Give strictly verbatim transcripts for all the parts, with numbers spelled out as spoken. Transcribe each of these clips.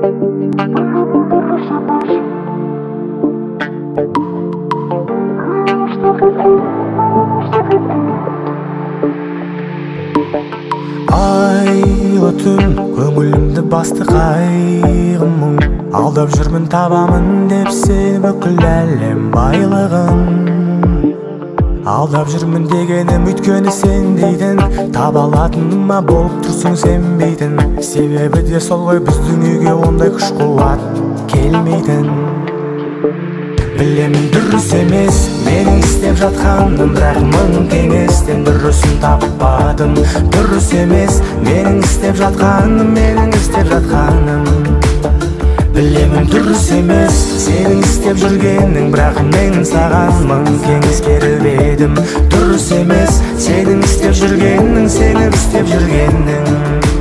Айлы түн көңілімді басты қайғым мұң, алдап жүрмін табамын деп сен бүкіл әлем байлығын. Алдап жүрмін дегенім өйткені сен дейтін, таба алатыныма болып тұрсың сенбейтін. Себебі де сол ғой біздің үйге ондай күш қуат келмейтін. Білемін дұрыс емес менің істеп жатқаным, бірақ мың кеңестен дұрысын таппадым. Дұрыс емес менің істеп жатқаным, менің істеп жатқаным. Білемін дұрыс емес сенің істеп жүргенің, бірақ мен саған мың кеңес беріп едім. Дұрыс емес сенің істеп жүргенің, сенің істеп жүргенің.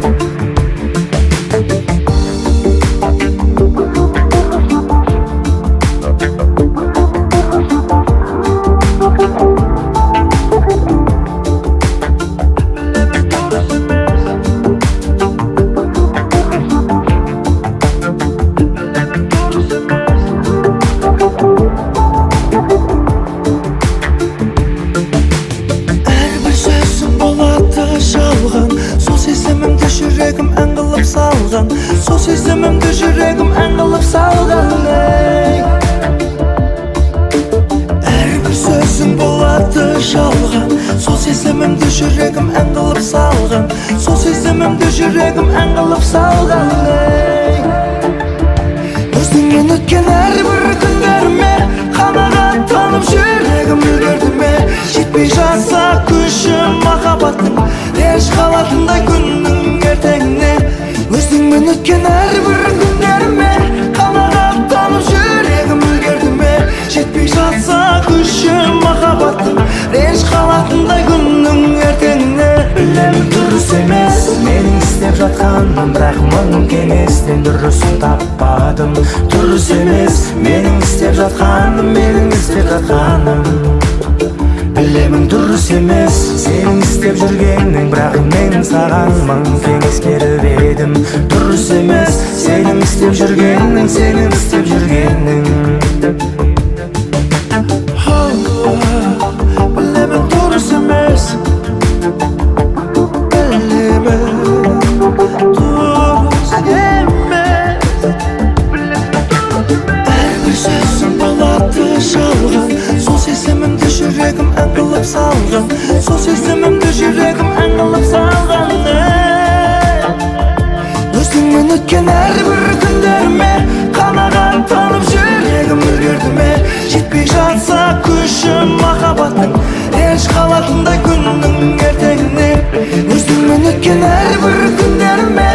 Жүрегім ән қылып салған, сол сезімімді жүрегім ән қылып салған. Әрбір сөзің болады жалған, сол сезімімді жүрегім ән қылып салған, сол сезімімді жүрегім ән қылып салған. Өзіңмен өткен әрбір күндеріме қанағаттанып жүрегім үлгерді ме? Жетпей жатса күшім махаббаттың, еш қалатындай күннің ертеңіне. Өзіңмен өткен әрбір күндеріме қанағаттанып жүрегім үлгерді ме? Жетпей жатса күшім махаббаттың, еш қалатындай күннің ертеңіне. Білемін дұрыс емес менің істеп жатқаным, бірақ мың кеңестен дұрысын таппадым. Дұрыс емес менің істеп жатқаным, менің істеп жатқаным. Білемін дұрыс емес сенің істеп жүргенің, бірақ мен саған мың кеңес беріп едім. Дұрыс емес сенің істеп жүргенің, сенің істеп жүргенің. Білемін дұрыс емес, білемін дұрыс емес. Әрбір сөзің болады жалған, сол сезімімді жүрегім ән қылып салған, сол сезімімді жүрегім ән қылып салған. Өзіңмен өткен әрбір күндеріме қанағаттанып жүрегім үлгерді ме? Жетпей жатса күшім махаббаттың, еш қалатындай күннің ертеңіне. Өзіңмен өткен әрбір күндеріме